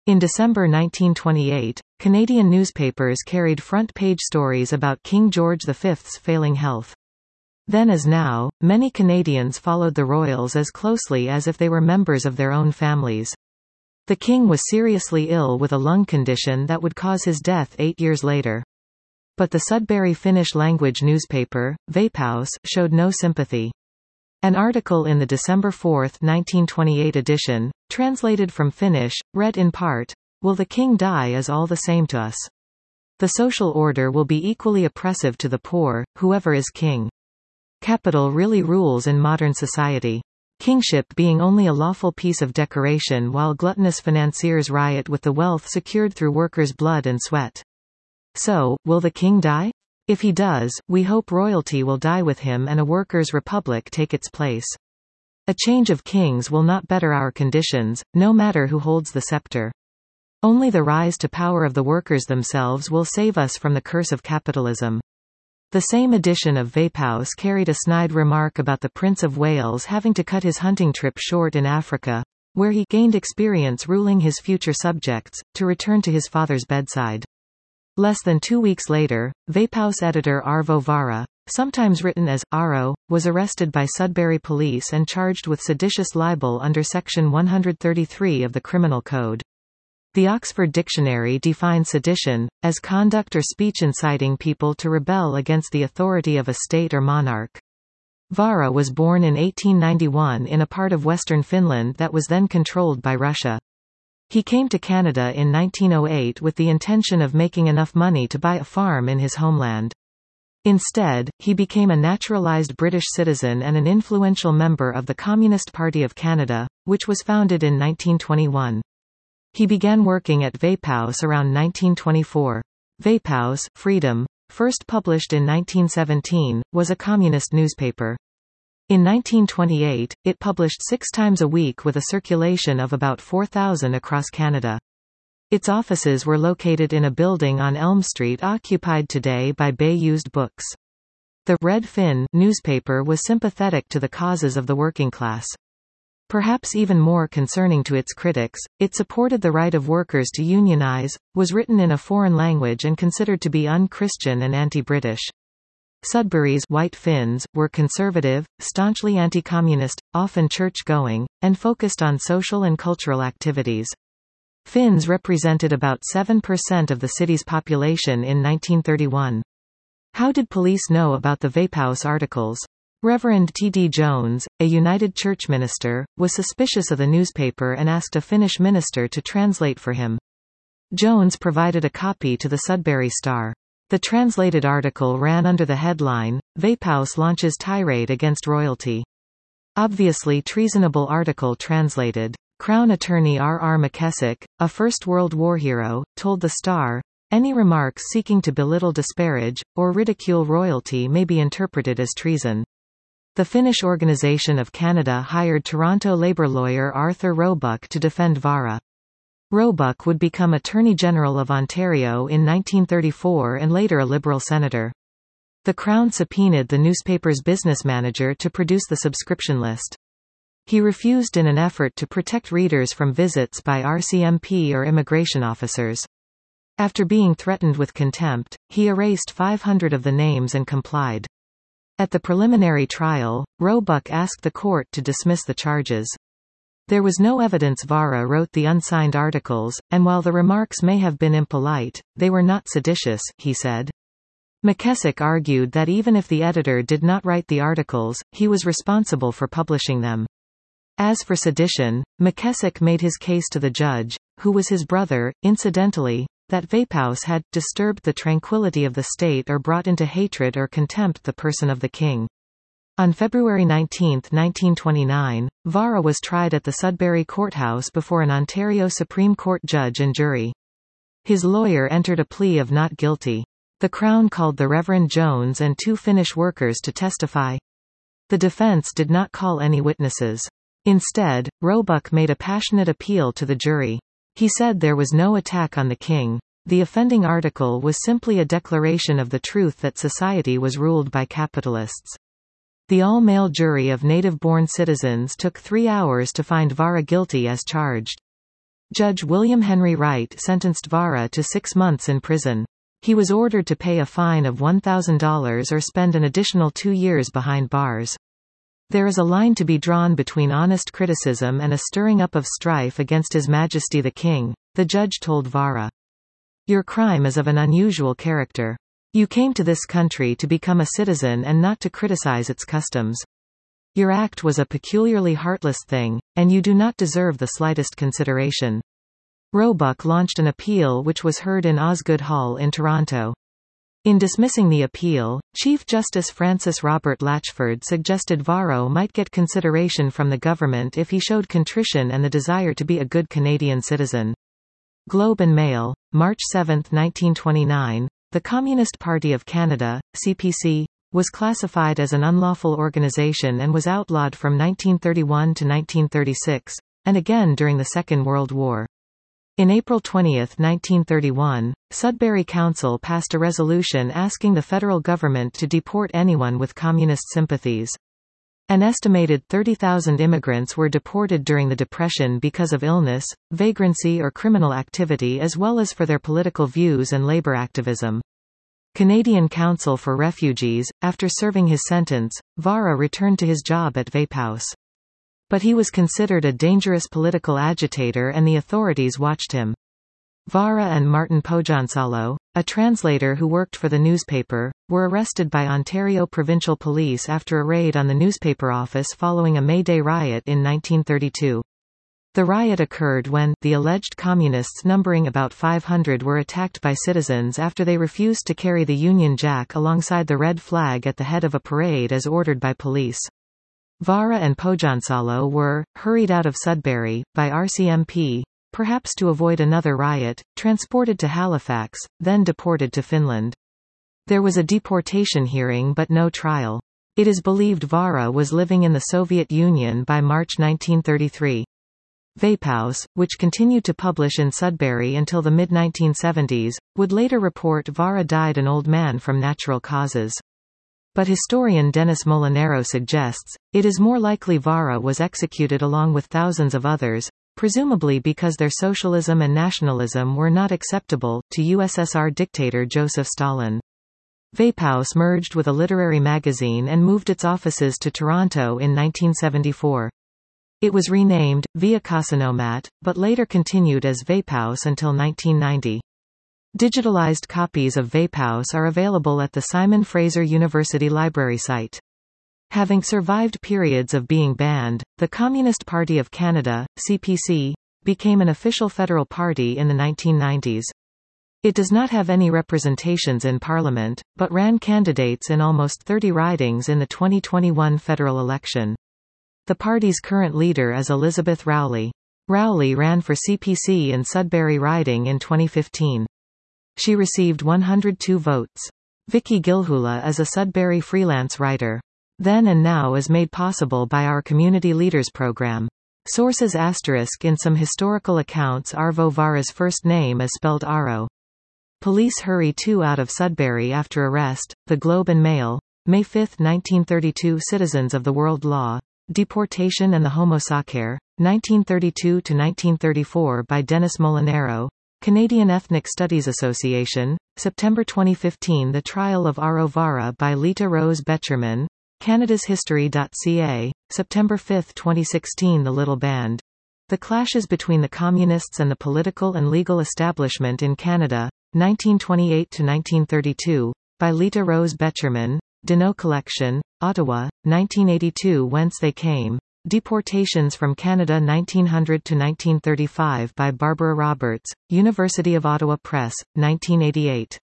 In December 1928, Canadian newspapers carried front-page stories about King George V's failing health. Then as now, many Canadians followed the royals as closely as if they were members of their own families. The king was seriously ill with a lung condition that would cause his death 8 years later. But the Sudbury Finnish-language newspaper, Vappaus, showed no sympathy. An article in the December 4, 1928 edition, translated from Finnish, read in part, "Will the king die is all the same to us. The social order will be equally oppressive to the poor, whoever is king. Capital really rules in modern society. Kingship being only a lawful piece of decoration while gluttonous financiers riot with the wealth secured through workers' blood and sweat. So, will the king die? If he does, we hope royalty will die with him and a workers' republic take its place. A change of kings will not better our conditions, no matter who holds the scepter. Only the rise to power of the workers themselves will save us from the curse of capitalism." The same edition of Vappaus carried a snide remark about the Prince of Wales having to cut his hunting trip short in Africa, where he gained experience ruling his future subjects, to return to his father's bedside. Less than 2 weeks later, Vappaus editor Arvo Vara, sometimes written as Aro, was arrested by Sudbury police and charged with seditious libel under Section 133 of the Criminal Code. The Oxford Dictionary defines sedition, as conduct or speech inciting people to rebel against the authority of a state or monarch. Vara was born in 1891 in a part of western Finland that was then controlled by Russia. He came to Canada in 1908 with the intention of making enough money to buy a farm in his homeland. Instead, he became a naturalized British citizen and an influential member of the Communist Party of Canada, which was founded in 1921. He began working at Vappaus around 1924. Vappaus, Freedom, first published in 1917, was a communist newspaper. In 1928, it published 6 times a week with a circulation of about 4,000 across Canada. Its offices were located in a building on Elm Street occupied today by Bay Used Books. The Red Finn newspaper was sympathetic to the causes of the working class. Perhaps even more concerning to its critics, it supported the right of workers to unionize, was written in a foreign language and considered to be un-Christian and anti-British. Sudbury's White Finns were conservative, staunchly anti-communist, often church-going, and focused on social and cultural activities. Finns represented about 7% of the city's population in 1931. How did police know about the Vappaus articles? Reverend T.D. Jones, a United Church minister, was suspicious of the newspaper and asked a Finnish minister to translate for him. Jones provided a copy to the Sudbury Star. The translated article ran under the headline, "Vappaus launches tirade against royalty." Obviously treasonable article translated. Crown Attorney R.R. McKessick, a First World War hero, told the Star, "Any remarks seeking to belittle, disparage, or ridicule royalty may be interpreted as treason." The Finnish Organization of Canada hired Toronto Labour lawyer Arthur Roebuck to defend Vara. Roebuck would become Attorney General of Ontario in 1934 and later a Liberal senator. The Crown subpoenaed the newspaper's business manager to produce the subscription list. He refused in an effort to protect readers from visits by RCMP or immigration officers. After being threatened with contempt, he erased 500 of the names and complied. At the preliminary trial, Roebuck asked the court to dismiss the charges. There was no evidence Vara wrote the unsigned articles, and while the remarks may have been impolite, they were not seditious, he said. McKessick argued that even if the editor did not write the articles, he was responsible for publishing them. As for sedition, McKessick made his case to the judge, who was his brother, incidentally, that Vappaus had disturbed the tranquility of the state or brought into hatred or contempt the person of the king. On February 19, 1929, Vara was tried at the Sudbury Courthouse before an Ontario Supreme Court judge and jury. His lawyer entered a plea of not guilty. The Crown called the Reverend Jones and 2 Finnish workers to testify. The defense did not call any witnesses. Instead, Roebuck made a passionate appeal to the jury. He said there was no attack on the king. The offending article was simply a declaration of the truth that society was ruled by capitalists. The all-male jury of native-born citizens took 3 hours to find Vara guilty as charged. Judge William Henry Wright sentenced Vara to 6 months in prison. He was ordered to pay a fine of $1,000 or spend an additional 2 years behind bars. There is a line to be drawn between honest criticism and a stirring up of strife against His Majesty the King, the judge told Vara. Your crime is of an unusual character. You came to this country to become a citizen and not to criticize its customs. Your act was a peculiarly heartless thing, and you do not deserve the slightest consideration. Roebuck launched an appeal which was heard in Osgoode Hall in Toronto. In dismissing the appeal, Chief Justice Francis Robert Latchford suggested Vara might get consideration from the government if he showed contrition and the desire to be a good Canadian citizen. Globe and Mail, March 7, 1929, the Communist Party of Canada, CPC, was classified as an unlawful organization and was outlawed from 1931 to 1936, and again during the Second World War. In April 20, 1931, Sudbury Council passed a resolution asking the federal government to deport anyone with communist sympathies. An estimated 30,000 immigrants were deported during the Depression because of illness, vagrancy or criminal activity as well as for their political views and labor activism. Canadian Council for Refugees, after serving his sentence, Vara returned to his job at Vapehouse. But he was considered a dangerous political agitator and the authorities watched him. Vara and Martin Pogiansalo, a translator who worked for the newspaper, were arrested by Ontario Provincial Police after a raid on the newspaper office following a May Day riot in 1932. The riot occurred when the alleged communists numbering about 500 were attacked by citizens after they refused to carry the Union Jack alongside the red flag at the head of a parade as ordered by police. Vara and Pogiansalo were, hurried out of Sudbury, by RCMP, perhaps to avoid another riot, transported to Halifax, then deported to Finland. There was a deportation hearing but no trial. It is believed Vara was living in the Soviet Union by March 1933. Vapehouse, which continued to publish in Sudbury until the mid-1970s, would later report Vara died an old man from natural causes. But historian Dennis Molinaro suggests, it is more likely Vara was executed along with thousands of others, presumably because their socialism and nationalism were not acceptable to USSR dictator Joseph Stalin. Vapehouse merged with a literary magazine and moved its offices to Toronto in 1974. It was renamed, Via Casinomat, but later continued as Vapehouse until 1990. Digitalized copies of Vapehouse are available at the Simon Fraser University Library site. Having survived periods of being banned, the Communist Party of Canada, CPC, became an official federal party in the 1990s. It does not have any representations in Parliament, but ran candidates in almost 30 ridings in the 2021 federal election. The party's current leader is Elizabeth Rowley. Rowley ran for CPC in Sudbury riding in 2015. She received 102 votes. Vicky Gilhula is a Sudbury freelance writer. Then and Now is made possible by our Community Leaders program. Sources * in some historical accounts Arvo Vara's first name is spelled Aro. Police hurry 2 out of Sudbury after arrest. The Globe and Mail, May 5, 1932. Citizens of the World Law, Deportation and the Homo Sacer, 1932–1934 by Dennis Molinaro. Canadian Ethnic Studies Association, September 2015. The Trial of Aro Vara by Lita Rose Betcherman, CanadasHistory.ca, September 5, 2016. The Little Band. The Clashes Between the Communists and the Political and Legal Establishment in Canada, 1928–1932, by Lita Rose Betcherman, Deneau Collection, Ottawa, 1982. Whence They Came. Deportations from Canada 1900–1935 by Barbara Roberts, University of Ottawa Press, 1988.